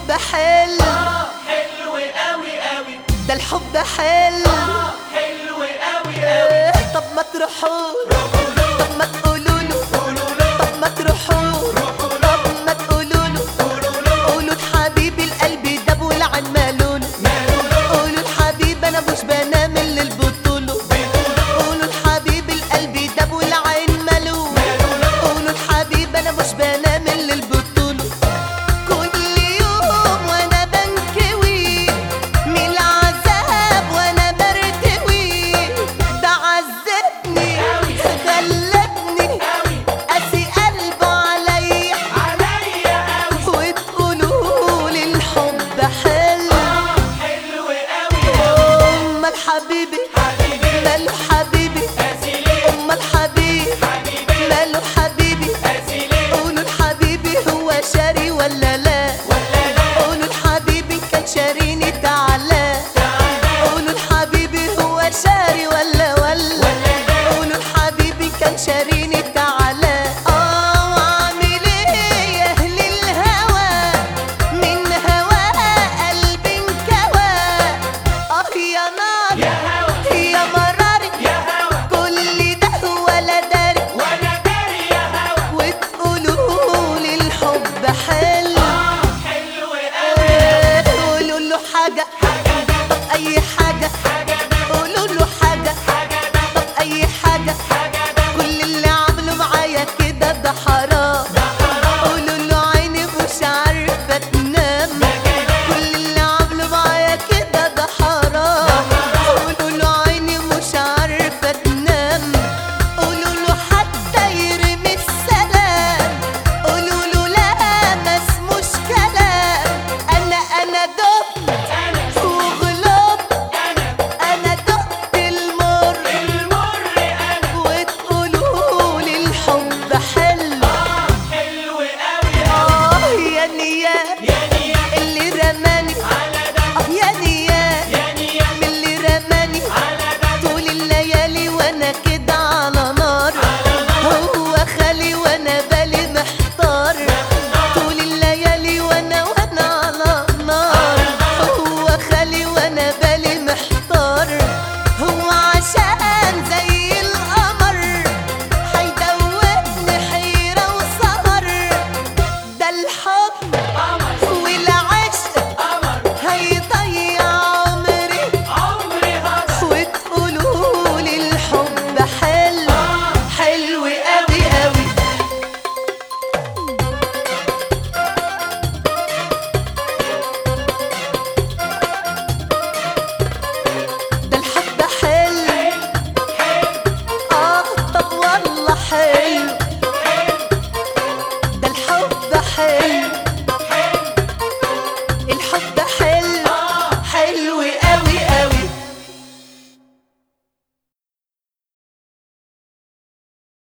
الحب حلو حلو قوي قوي. ده الحب حلو حلو قوي قوي. طب ما تروحوا طب ما تقولوا له طب ما تروحوا طب ما تقولوا له قولوا لحبيبي القلب داب والعين مالوله قولوا لحبيبي انا مش بنام من البطوله قولوا لحبيبي القلب داب والعين مالوله قولوا لحبيبي انا مش بنام من البطوله كل يوم وانا بنكوي من العذاب وانا برتوي ده عذبني غلبني قاسي قلبه عليا وتقولوا لي الحب حلو حلو قوي. امال حبيبي ماله حبيبي امال حبيبي ماله حبيبي قولوا لحبيبي هو شاري ولا لا قولوا لحبيبي كان شاريني تعالى قولوا لحبيبي هو شاري ولا قولوا لحبيبي كان شاريني تعالى واعمل ايه يا اهل الهوى من هوا قلبي انكوى يا نار يا مراري كل ده ولا داري وتقولوا لي الحب حلو قولوا له حاجة طب أي حاجة قولوا له حاجة طب أي حاجة كل اللي عملوا معايا كده ده حرام